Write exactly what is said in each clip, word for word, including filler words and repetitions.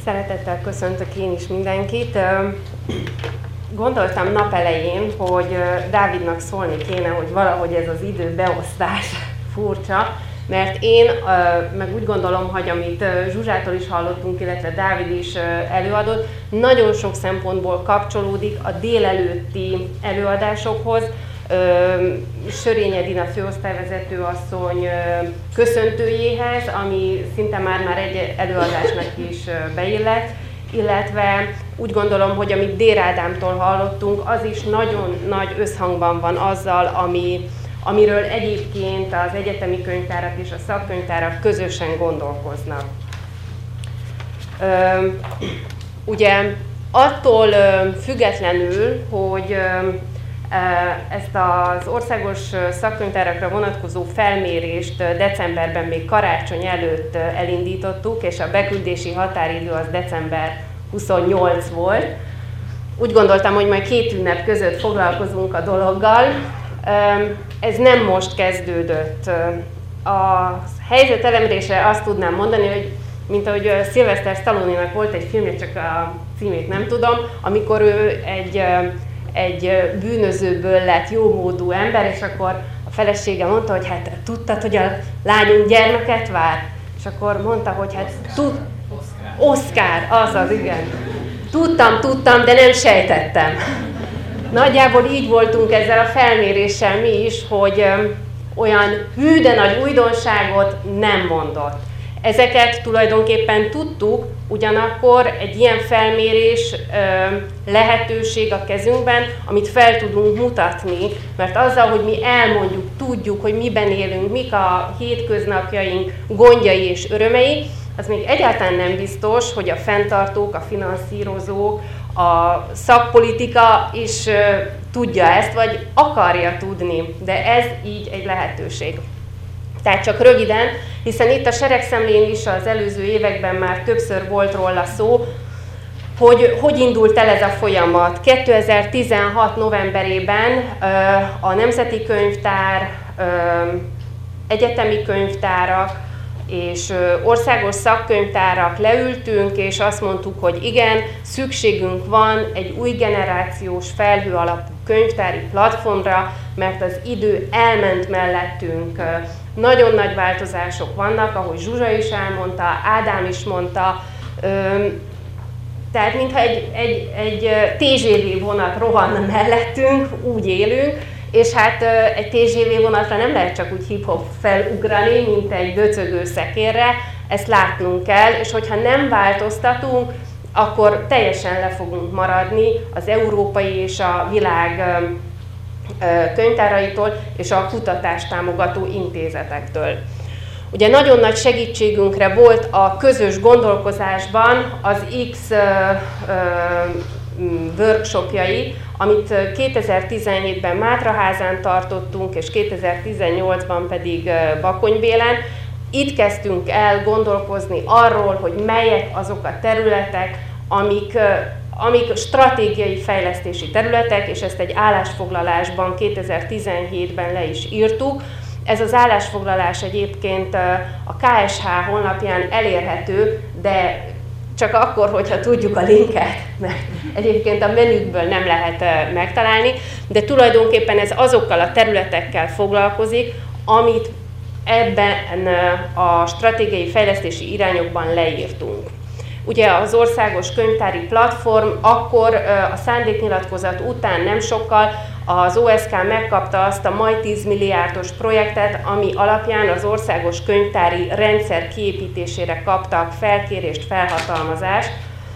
Szeretettel köszöntök én is mindenkit. Gondoltam nap elején, hogy Dávidnak szólni kéne, hogy valahogy ez az időbeosztás furcsa, mert én meg úgy gondolom, hogy amit Zsuzsától is hallottunk, illetve Dávid is előadott, nagyon sok szempontból kapcsolódik a délelőtti előadásokhoz. Sörény Edina főosztályvezető asszony köszöntőjéhez, ami szinte már-már egy előadásnak is beillett, illetve úgy gondolom, hogy amit Dér Ádámtól hallottunk, az is nagyon nagy összhangban van azzal, ami, amiről egyébként az egyetemi könyvtárak és a szakkönyvtárak közösen gondolkoznak. Ugye attól függetlenül, hogy ezt az országos szakkönyvtárakra vonatkozó felmérést decemberben, még karácsony előtt elindítottuk, és a beküldési határidő az december huszonnyolc volt. Úgy gondoltam, hogy majd két ünnep között foglalkozunk a dologgal. Ez nem most kezdődött. A helyzet elemzésre azt tudnám mondani, hogy mint ahogy Sylvester Stallone-nak volt egy filmje, csak a címét nem tudom, amikor ő egy egy bűnözőből lett jómódú ember, és akkor a felesége mondta, hogy hát tudtad, hogy a lányunk gyermeket vár? És akkor mondta, hogy hát tud... Oscar, azaz, igen. Tudtam, tudtam, de nem sejtettem. Nagyjából így voltunk ezzel a felméréssel mi is, hogy olyan hű, de nagy újdonságot nem mondott. Ezeket tulajdonképpen tudtuk, ugyanakkor egy ilyen felmérés lehetőség a kezünkben, amit fel tudunk mutatni, mert azzal, hogy mi elmondjuk, tudjuk, hogy miben élünk, mik a hétköznapjaink gondjai és örömei, az még egyáltalán nem biztos, hogy a fenntartók, a finanszírozók, a szakpolitika is tudja ezt, vagy akarja tudni, de ez így egy lehetőség. Tehát csak röviden, hiszen itt a seregszemlén is az előző években már többször volt róla szó, hogy hogy indult el ez a folyamat. kétezer-tizenhat novemberében a Nemzeti Könyvtár, egyetemi könyvtárak és országos szakkönyvtárak leültünk, és azt mondtuk, hogy igen, szükségünk van egy új generációs felhő alapú könyvtári platformra, mert az idő elment mellettünk. Nagyon nagy változások vannak, ahogy Zsuzsa is elmondta, Ádám is mondta, tehát mintha egy, egy, egy té zsé vé vonat rohanna mellettünk, úgy élünk, és hát egy té zsé vé vonatra nem lehet csak úgy hip-hop felugrani, mint egy döcögő szekérre, ezt látnunk kell, és hogyha nem változtatunk, akkor teljesen le fogunk maradni az európai és a világ könyvtáraitól és a kutatást támogató intézetektől. Ugye nagyon nagy segítségünkre volt a közös gondolkozásban az X workshopjai, amit kétezer-tizenhétben Mátraházán tartottunk, és kétezer-tizennyolcban pedig Bakonybélen. Itt kezdtünk el gondolkozni arról, hogy melyek azok a területek, amik amik stratégiai fejlesztési területek, és ezt egy állásfoglalásban kétezer-tizenhétben le is írtuk. Ez az állásfoglalás egyébként a ká es há honlapján elérhető, de csak akkor, hogyha tudjuk a linket, mert egyébként a menükből nem lehet megtalálni, de tulajdonképpen ez azokkal a területekkel foglalkozik, amit ebben a stratégiai fejlesztési irányokban leírtunk. Ugye az országos könyvtári platform akkor a szándéknyilatkozat után nem sokkal az o es ká megkapta azt a majd tíz milliárdos projektet, ami alapján az országos könyvtári rendszer kiépítésére kaptak felkérést, felhatalmazást.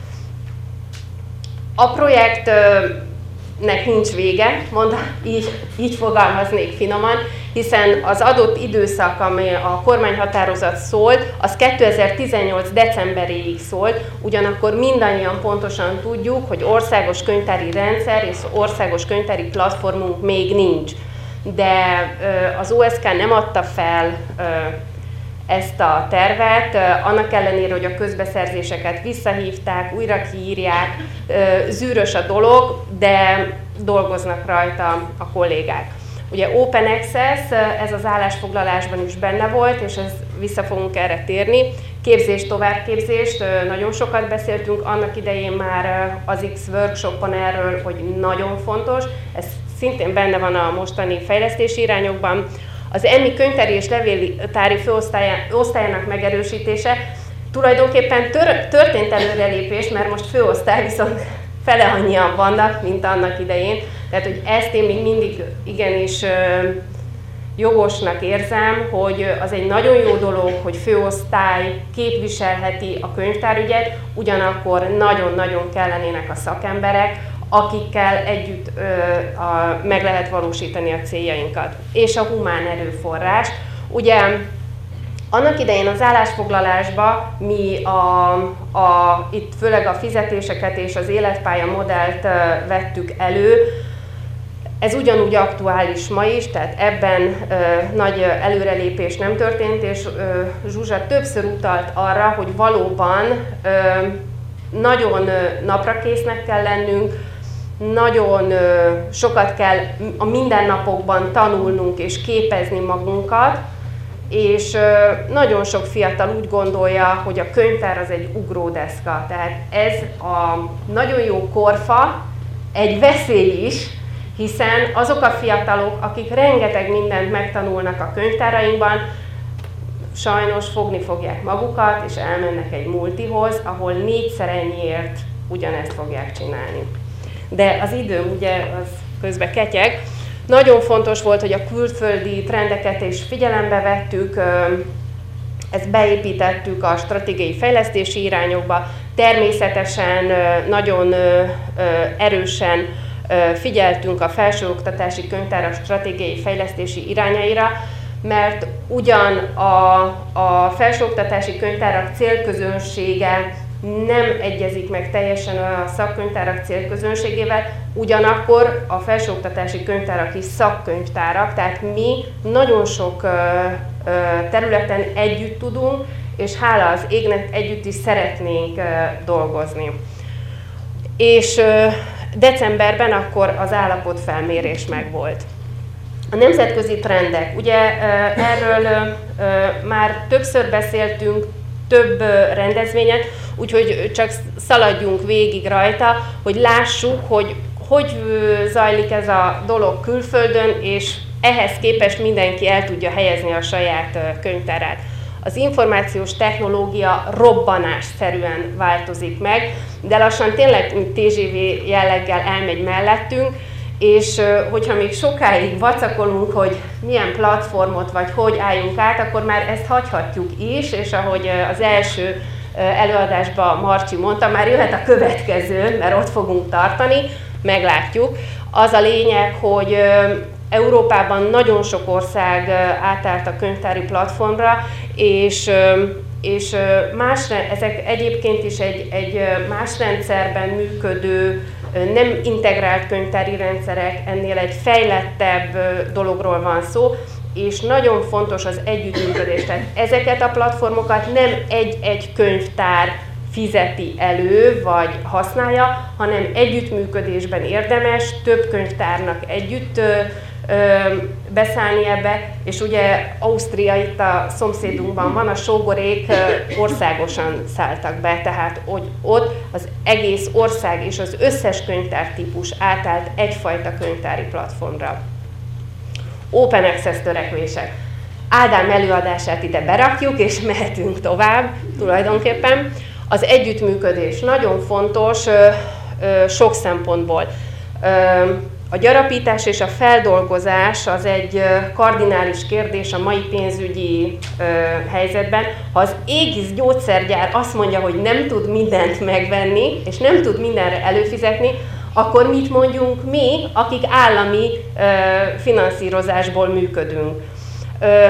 A projektnek nincs vége, mondom, így, így fogalmaznék finoman, hiszen az adott időszak, ami a kormányhatározat szólt, az kétezer-tizennyolc decemberéig szólt, ugyanakkor mindannyian pontosan tudjuk, hogy országos könyvtári rendszer és országos könyvtári platformunk még nincs. De az o es ká nem adta fel ezt a tervet, annak ellenére, hogy a közbeszerzéseket visszahívták, újra kiírják, zűrös a dolog, de dolgoznak rajta a kollégák. Ugye Open Access, ez az állásfoglalásban is benne volt, és ez vissza fogunk erre térni. Képzést, továbbképzést, nagyon sokat beszéltünk annak idején már az X workshopon erről, hogy nagyon fontos, ez szintén benne van a mostani fejlesztési irányokban. Az E M I könyvtári és levéltári főosztályának megerősítése tulajdonképpen tör, történt előrelépés, mert most főosztály viszont fele annyian vannak, mint annak idején. Tehát, hogy ezt én még mindig igenis jogosnak érzem, hogy az egy nagyon jó dolog, hogy főosztály képviselheti a könyvtárügyet, ugyanakkor nagyon-nagyon kellenének a szakemberek, akikkel együtt ö, a, meg lehet valósítani a céljainkat. És a humán erőforrás. Ugye annak idején az állásfoglalásban mi a, a, itt főleg a fizetéseket és az életpálya modellt ö, vettük elő. Ez ugyanúgy aktuális ma is, tehát ebben ö, nagy előrelépés nem történt, és ö, Zsuzsa többször utalt arra, hogy valóban ö, nagyon ö, naprakésznek kell lennünk, nagyon ö, sokat kell a mindennapokban tanulnunk és képezni magunkat, és ö, nagyon sok fiatal úgy gondolja, hogy a könyvtár az egy ugródeszka. Tehát ez a nagyon jó korfa, egy veszély is, hiszen azok a fiatalok, akik rengeteg mindent megtanulnak a könyvtárainkban, sajnos fogni fogják magukat, és elmennek egy multihoz, ahol négyszer ennyiért ugyanezt fogják csinálni. De az időm ugye az közben ketyeg. Nagyon fontos volt, hogy a külföldi trendeket is figyelembe vettük, ezt beépítettük a stratégiai fejlesztési irányokba, természetesen nagyon erősen figyeltünk a felsőoktatási könyvtárak stratégiai fejlesztési irányaira, mert ugyan a, a felsőoktatási könyvtárak célközönsége nem egyezik meg teljesen a szakkönyvtárak célközönségével, ugyanakkor a felsőoktatási könyvtárak is szakkönyvtárak, tehát mi nagyon sok területen együtt tudunk, és hála az égnek együtt is szeretnénk dolgozni. És decemberben akkor az állapotfelmérés megvolt. A nemzetközi trendek, ugye erről már többször beszéltünk, több rendezvényen, úgyhogy csak szaladjunk végig rajta, hogy lássuk, hogy hogy zajlik ez a dolog külföldön, és ehhez képest mindenki el tudja helyezni a saját könyvtárát. Az információs technológia robbanásszerűen változik meg, de lassan tényleg té zé vé jelleggel elmegy mellettünk, és hogyha még sokáig vacakolunk, hogy milyen platformot vagy hogy álljunk át, akkor már ezt hagyhatjuk is, és ahogy az első előadásban Marcsi mondta, már jöhet a következő, mert ott fogunk tartani, meglátjuk. Az a lényeg, hogy Európában nagyon sok ország átállt a könyvtári platformra, és, és más, ezek egyébként is egy, egy más rendszerben működő, nem integrált könyvtári rendszerek, ennél egy fejlettebb dologról van szó, és nagyon fontos az együttműködés. Tehát ezeket a platformokat nem egy-egy könyvtár fizeti elő, vagy használja, hanem együttműködésben érdemes több könyvtárnak együtt ö, ö, beszállni ebbe, és ugye Ausztria itt a szomszédunkban van, a sógorék ö, országosan szálltak be, tehát hogy ott az egész ország és az összes könyvtártípus átállt egyfajta könyvtári platformra. Open Access törekvések. Ádám előadását ide berakjuk, és mehetünk tovább tulajdonképpen. Az együttműködés nagyon fontos ö, ö, sok szempontból. Ö, a gyarapítás és a feldolgozás az egy kardinális kérdés a mai pénzügyi ö, helyzetben. Ha az Aegis gyógyszergyár azt mondja, hogy nem tud mindent megvenni, és nem tud mindenre előfizetni, akkor mit mondjunk mi, akik állami ö, finanszírozásból működünk. Ö,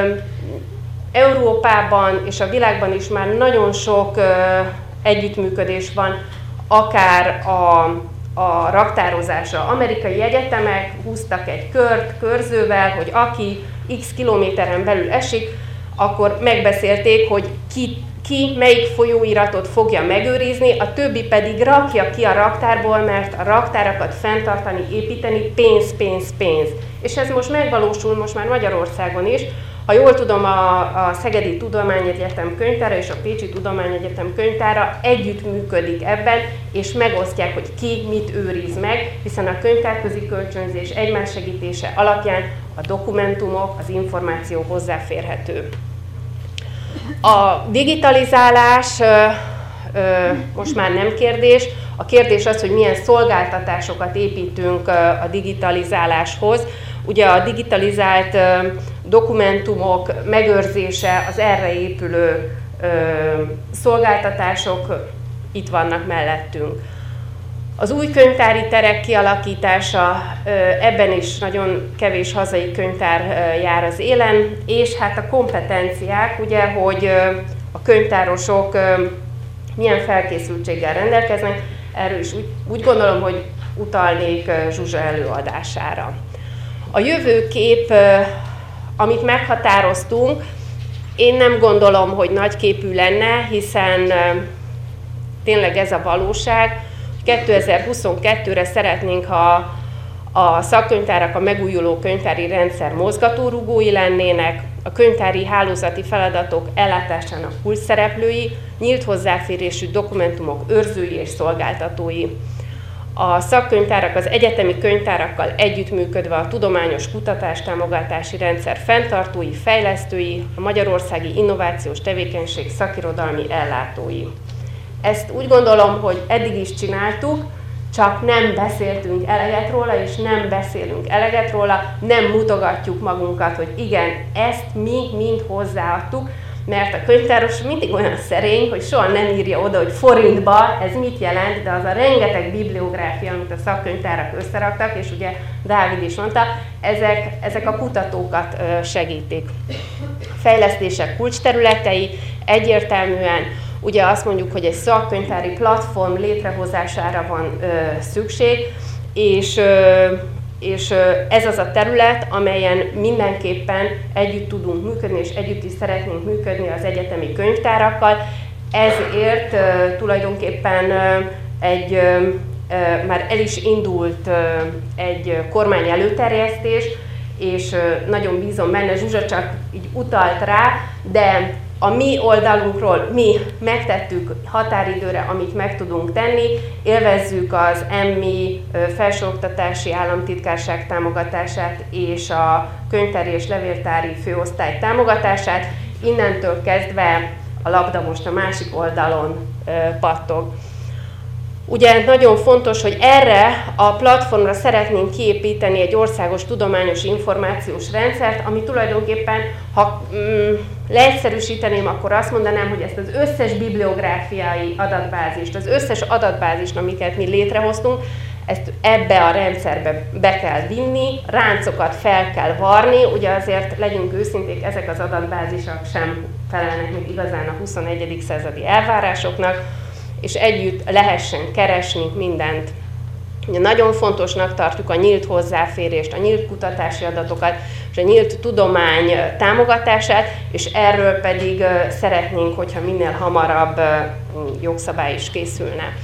Európában és a világban is már nagyon sok ö, együttműködés van, akár a, a raktározásra. Amerikai egyetemek húztak egy kört körzővel, hogy aki x kilométeren belül esik, akkor megbeszélték, hogy ki, ki melyik folyóiratot fogja megőrizni, a többi pedig rakja ki a raktárból, mert a raktárakat fenntartani, építeni pénz, pénz, pénz. És ez most megvalósul most már Magyarországon is, Ha jól tudom, a, a Szegedi Tudományegyetem könyvtára és a Pécsi Tudományegyetem könyvtára együttműködik ebben, és megosztják, hogy ki mit őriz meg, hiszen a könyvtárközi kölcsönzés egymás segítése alapján a dokumentumok, az információ hozzáférhető. A digitalizálás most már nem kérdés. A kérdés az, hogy milyen szolgáltatásokat építünk a digitalizáláshoz. Ugye a digitalizált dokumentumok megőrzése, az erre épülő szolgáltatások itt vannak mellettünk. Az új könyvtári terek kialakítása, ebben is nagyon kevés hazai könyvtár jár az élen, és hát a kompetenciák, ugye, hogy a könyvtárosok milyen felkészültséggel rendelkeznek, erről is úgy, úgy gondolom, hogy utalnék Zsuzsa előadására. A jövőkép, amit meghatároztunk, én nem gondolom, hogy nagyképű lenne, hiszen tényleg ez a valóság. kétezer-huszonkettőre szeretnénk, ha a szakkönyvtárak a megújuló könyvtári rendszer mozgatórugói lennének, a könyvtári hálózati feladatok ellátásának kulcsszereplői, nyílt hozzáférésű dokumentumok őrzői és szolgáltatói. A szakkönyvtárak az egyetemi könyvtárakkal együttműködve a tudományos kutatástámogatási rendszer fenntartói, fejlesztői, a magyarországi innovációs tevékenység szakirodalmi ellátói. Ezt úgy gondolom, hogy eddig is csináltuk, csak nem beszéltünk eleget róla, és nem beszélünk eleget róla, nem mutogatjuk magunkat, hogy igen, ezt mi mind hozzáadtuk, mert a könyvtáros mindig olyan szerény, hogy soha nem írja oda, hogy forintba ez mit jelent, de az a rengeteg bibliográfia, amit a szakkönyvtárak összeraktak, és ugye Dávid is mondta, ezek, ezek a kutatókat segítik. Fejlesztések kulcsterületei egyértelműen, ugye azt mondjuk, hogy egy szakkönyvtári platform létrehozására van ö, szükség, és, ö, és ö, ez az a terület, amelyen mindenképpen együtt tudunk működni, és együtt is szeretnénk működni az egyetemi könyvtárakkal. Ezért ö, tulajdonképpen ö, egy, ö, ö, már el is indult ö, egy kormány előterjesztés, és ö, nagyon bízom benne, Zsuzsa csak így utalt rá, de a mi oldalunkról mi megtettük határidőre, amit meg tudunk tenni, élvezzük az em i i felsőoktatási államtitkárság támogatását és a könyvtári és levéltári főosztály támogatását. Innentől kezdve a labda most a másik oldalon pattog. Ugye nagyon fontos, hogy erre a platformra szeretnénk kiépíteni egy országos tudományos információs rendszert, ami tulajdonképpen, ha mm, leegyszerűsíteném, akkor azt mondanám, hogy ezt az összes bibliográfiai adatbázist, az összes adatbázist, amiket mi létrehoztunk, ezt ebbe a rendszerbe be kell vinni, ráncokat fel kell varni, ugye azért legyünk őszinték, ezek az adatbázisok sem felelnek még igazán a huszonegyedik századi elvárásoknak, és együtt lehessen keresni mindent. Ugye nagyon fontosnak tartjuk a nyílt hozzáférést, a nyílt kutatási adatokat, és a nyílt tudomány támogatását, és erről pedig szeretnénk, hogyha minél hamarabb jogszabály is készülne.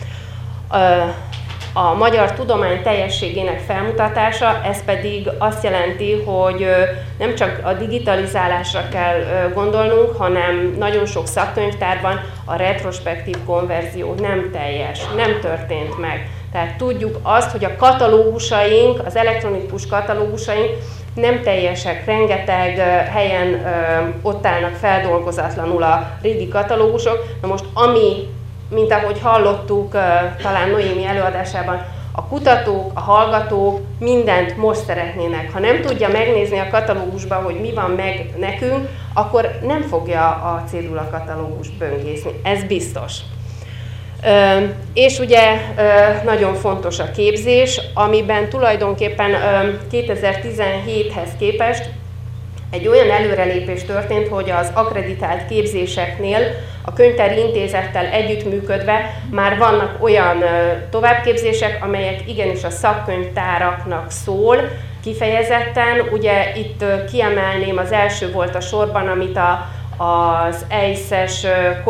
A magyar tudomány teljességének felmutatása, ez pedig azt jelenti, hogy nem csak a digitalizálásra kell gondolnunk, hanem nagyon sok szakkönyvtárban a retrospektív konverzió nem teljes, nem történt meg. Tehát tudjuk azt, hogy a katalógusaink, az elektronikus katalógusaink nem teljesek, rengeteg helyen ott állnak feldolgozatlanul a régi katalógusok. Na most ami, mint ahogy hallottuk talán Noémi előadásában, a kutatók, a hallgatók mindent most szeretnének. Ha nem tudja megnézni a katalógusban, hogy mi van meg nekünk, akkor nem fogja a cédula katalógust böngészni. Ez biztos. Ö, és ugye ö, nagyon fontos a képzés, amiben tulajdonképpen ö, kétezer-tizenhéthez képest egy olyan előrelépés történt, hogy az akkreditált képzéseknél a Könyvtári Intézettel együttműködve már vannak olyan továbbképzések, amelyek igenis a szakkönyvtáraknak szól, kifejezetten. Ugye itt kiemelném, az első volt a sorban, amit a, az é i es-es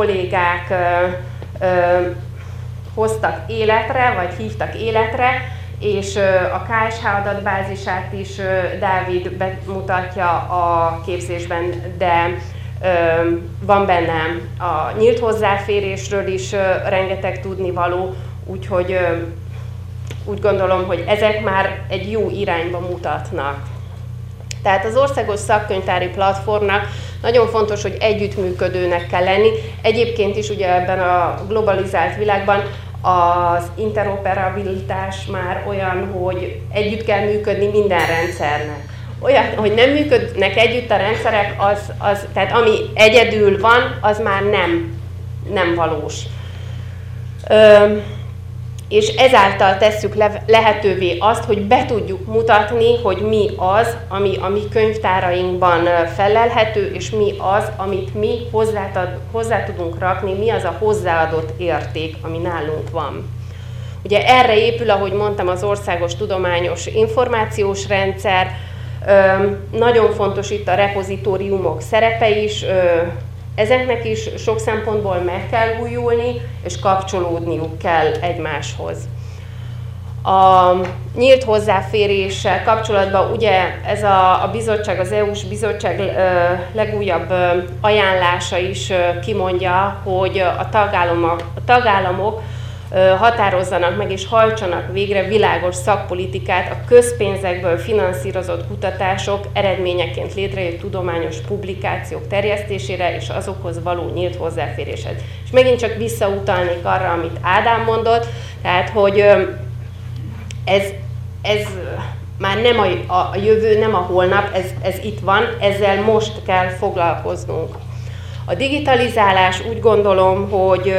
kollégák ö, ö, hoztak életre, vagy hívtak életre, és a ká es há adatbázisát is Dávid bemutatja a képzésben, de van benne a nyílt hozzáférésről is rengeteg tudnivaló, úgyhogy úgy gondolom, hogy ezek már egy jó irányba mutatnak. Tehát az Országos Szakkönyvtári Platformnak nagyon fontos, hogy együttműködőnek kell lenni. Egyébként is ugye ebben a globalizált világban az interoperabilitás már olyan, hogy együtt kell működni minden rendszernek. Olyan, hogy nem működnek együtt a rendszerek, az, az, tehát ami egyedül van, az már nem, nem valós. Ö, és ezáltal tesszük le, lehetővé azt, hogy be tudjuk mutatni, hogy mi az, ami a mi könyvtárainkban felelhető, és mi az, amit mi hozzá, hozzá tudunk rakni, mi az a hozzáadott érték, ami nálunk van. Ugye erre épül, ahogy mondtam, az Országos Tudományos Információs Rendszer. Nagyon fontos itt a repozitóriumok szerepe is, ezeknek is sok szempontból meg kell újulni, és kapcsolódniuk kell egymáshoz. A nyílt hozzáféréssel kapcsolatban ugye ez a, a bizottság, az é u-s bizottság legújabb ajánlása is kimondja, hogy a tagállamok, a tagállamok határozzanak meg és hajtsanak végre világos szakpolitikát a közpénzekből finanszírozott kutatások eredményeként létrejött tudományos publikációk terjesztésére és azokhoz való nyílt hozzáféréshez. És megint csak visszautalnék arra, amit Ádám mondott, tehát hogy ez, ez már nem a, a jövő, nem a holnap, ez, ez itt van, ezzel most kell foglalkoznunk. A digitalizálás, úgy gondolom, hogy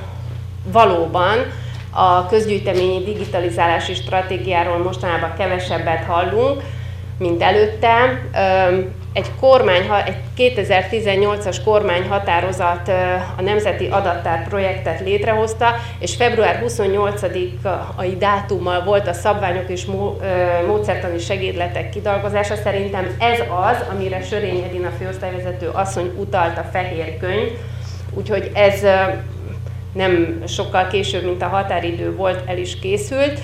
valóban a közgyűjteményi digitalizálási stratégiáról mostanában kevesebbet hallunk, mint előtte. Egy, kormány, egy kétezer-tizennyolcas kormányhatározat a Nemzeti Adattár projektet létrehozta, és február huszonnyolcadikai dátummal volt a szabványok és módszertani segédletek kidolgozása. Szerintem ez az, amire Sörény Edina főosztályvezető asszony utalt a fehér könyv, úgyhogy ez nem sokkal később, mint a határidő volt, el is készült.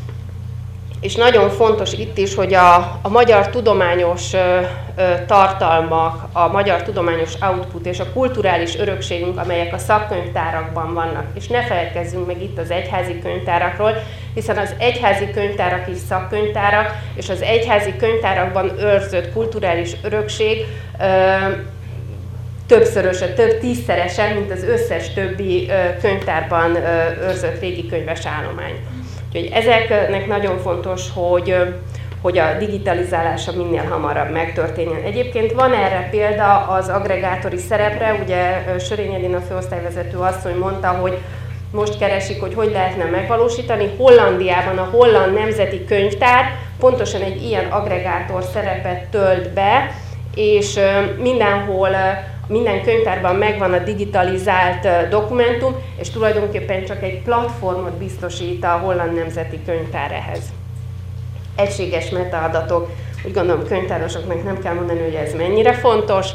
És nagyon fontos itt is, hogy a, a magyar tudományos ö, ö, tartalmak, a magyar tudományos output és a kulturális örökségünk, amelyek a szakkönyvtárakban vannak. És ne feledkezzünk meg itt az egyházi könyvtárakról, hiszen az egyházi könyvtárak is szakkönyvtárak, és az egyházi könyvtárakban őrzött kulturális örökség ö, többszöröse, több tízszeresen, mint az összes többi könyvtárban őrzött régi könyves állomány. Úgyhogy ezeknek nagyon fontos, hogy, hogy a digitalizálása minél hamarabb megtörténjen. Egyébként van erre példa az agregátori szerepre, ugye Sörény Edina főosztályvezető asszony mondta, hogy most keresik, hogy hogy lehetne megvalósítani. Hollandiában a Holland Nemzeti Könyvtár pontosan egy ilyen agregátor szerepet tölt be, és mindenhol, minden könyvtárban megvan a digitalizált dokumentum, és tulajdonképpen csak egy platformot biztosít a Holland Nemzeti Könyvtár ehhez. Egységes metaadatok, úgy gondolom könyvtárosoknak nem kell mondani, hogy ez mennyire fontos,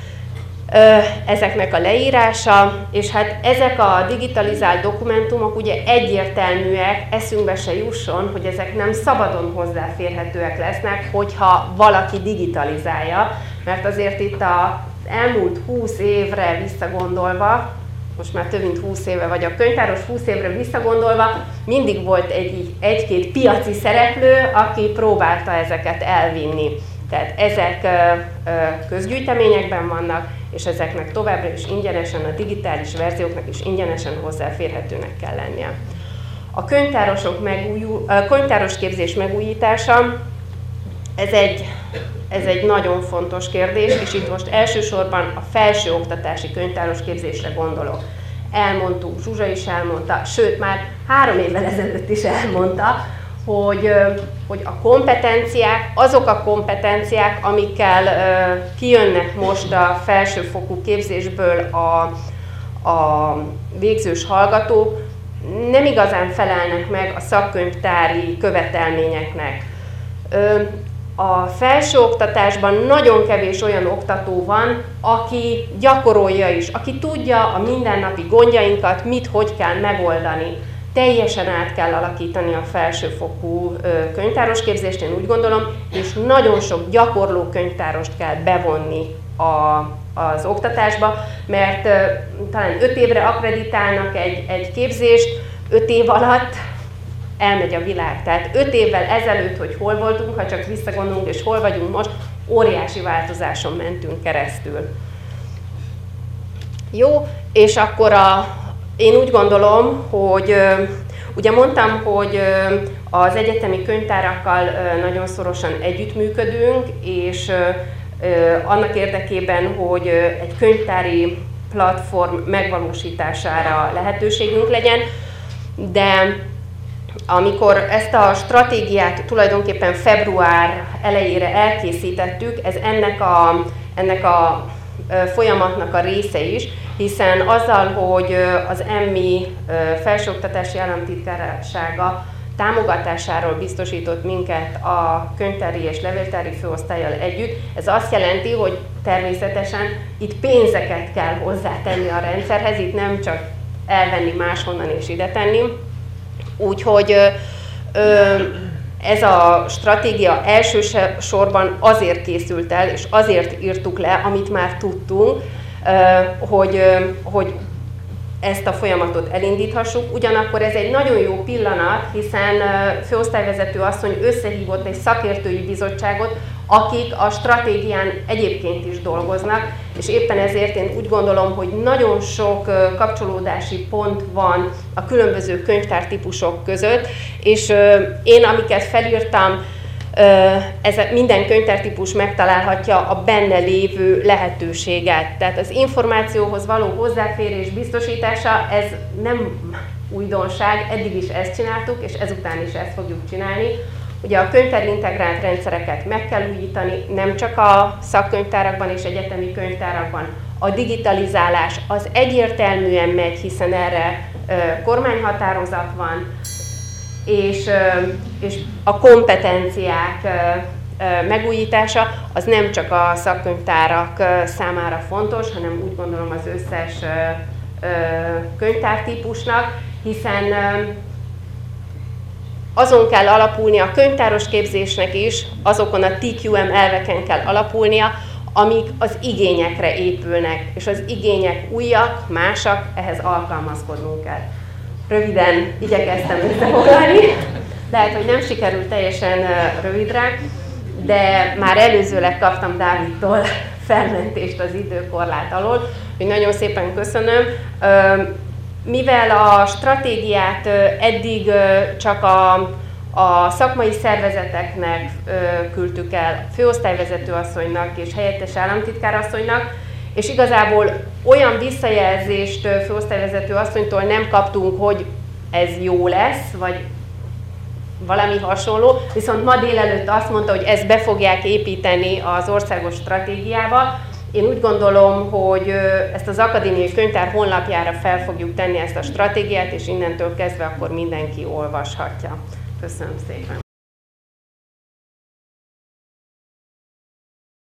ezeknek a leírása, és hát ezek a digitalizált dokumentumok ugye egyértelműek, eszünkbe se jusson, hogy ezek nem szabadon hozzáférhetőek lesznek, hogyha valaki digitalizálja, mert azért itt az elmúlt húsz évre visszagondolva, most már több mint húsz éve vagy a könyvtáros, húsz évre visszagondolva, mindig volt egy, egy-két piaci szereplő, aki próbálta ezeket elvinni. Tehát ezek közgyűjteményekben vannak, és ezeknek továbbra is ingyenesen, a digitális verzióknak is ingyenesen hozzáférhetőnek kell lennie. A könyvtárosok megújul, a könyvtáros képzés megújítása, ez egy, ez egy nagyon fontos kérdés, és itt most elsősorban a felsőoktatási könyvtáros képzésre gondolok. Elmondtuk, Zsuzsa is elmondta, sőt már három évvel ezelőtt is elmondta, hogy, hogy a kompetenciák, azok a kompetenciák, amikkel kijönnek most a felsőfokú képzésből a, a végzős hallgatók, nem igazán felelnek meg a szakkönyvtári követelményeknek. A felsőoktatásban nagyon kevés olyan oktató van, aki gyakorolja is, aki tudja a mindennapi gondjainkat, mit, hogy kell megoldani. teljesen át kell alakítani a felsőfokú könyvtáros képzést, én úgy gondolom, és nagyon sok gyakorló könyvtárost kell bevonni a, az oktatásba, mert talán öt évre akkreditálnak egy, egy képzést, öt év alatt elmegy a világ. Tehát öt évvel ezelőtt, hogy hol voltunk, ha csak visszagondolunk, és hol vagyunk most, óriási változáson mentünk keresztül. Jó, és akkor a, én úgy gondolom, hogy ugye mondtam, hogy az egyetemi könyvtárakkal nagyon szorosan együttműködünk, és annak érdekében, hogy egy könyvtári platform megvalósítására lehetőségünk legyen, de amikor ezt a stratégiát tulajdonképpen február elejére elkészítettük, ez ennek a, ennek a folyamatnak a része is, hiszen azzal, hogy az em i i felsőoktatási államtitkársága támogatásáról biztosított minket a könyvtári és levéltári főosztállyal együtt, ez azt jelenti, hogy természetesen itt pénzeket kell hozzátenni a rendszerhez, itt nem csak elvenni máshonnan és ide tenni. Úgyhogy ez a stratégia elsősorban azért készült el, és azért írtuk le, amit már tudtunk, hogy, hogy ezt a folyamatot elindíthassuk. Ugyanakkor ez egy nagyon jó pillanat, hiszen főosztályvezető asszony összehívott egy szakértői bizottságot, akik a stratégián egyébként is dolgoznak, és éppen ezért én úgy gondolom, hogy nagyon sok kapcsolódási pont van a különböző könyvtártípusok között, és én, amiket felírtam, ez minden könyvtártípus megtalálhatja a benne lévő lehetőséget. Tehát az információhoz való hozzáférés biztosítása, ez nem újdonság, eddig is ezt csináltuk, és ezután is ezt fogjuk csinálni. Ugye a könyvtári integrált rendszereket meg kell újítani, nem csak a szakkönyvtárakban és egyetemi könyvtárakban. A digitalizálás az egyértelműen megy, hiszen erre kormányhatározat van, és, és a kompetenciák megújítása az nem csak a szakkönyvtárak számára fontos, hanem úgy gondolom az összes könyvtártípusnak, hiszen azon kell alapulnia a könyvtáros képzésnek is, azokon a té kú em elveken kell alapulnia, amik az igényekre épülnek, és az igények újak, másak, ehhez alkalmazkodnunk kell. Röviden igyekeztem összefoglalni, lehet, hogy nem sikerült teljesen rövidre, de már előzőleg kaptam Dávidtól felmentést az időkorlát alól, hogy nagyon szépen köszönöm. Mivel a stratégiát eddig csak a, a szakmai szervezeteknek küldtük el, főosztályvezető asszonynak és helyettes államtitkár asszonynak, és igazából olyan visszajelzést főosztályvezető asszonytól nem kaptunk, hogy ez jó lesz, vagy valami hasonló, viszont ma délelőtt azt mondta, hogy ezt be fogják építeni az országos stratégiába. Én úgy gondolom, hogy ezt az akadémiai könyvtár honlapjára fel fogjuk tenni ezt a stratégiát, és innentől kezdve akkor mindenki olvashatja. Köszönöm szépen!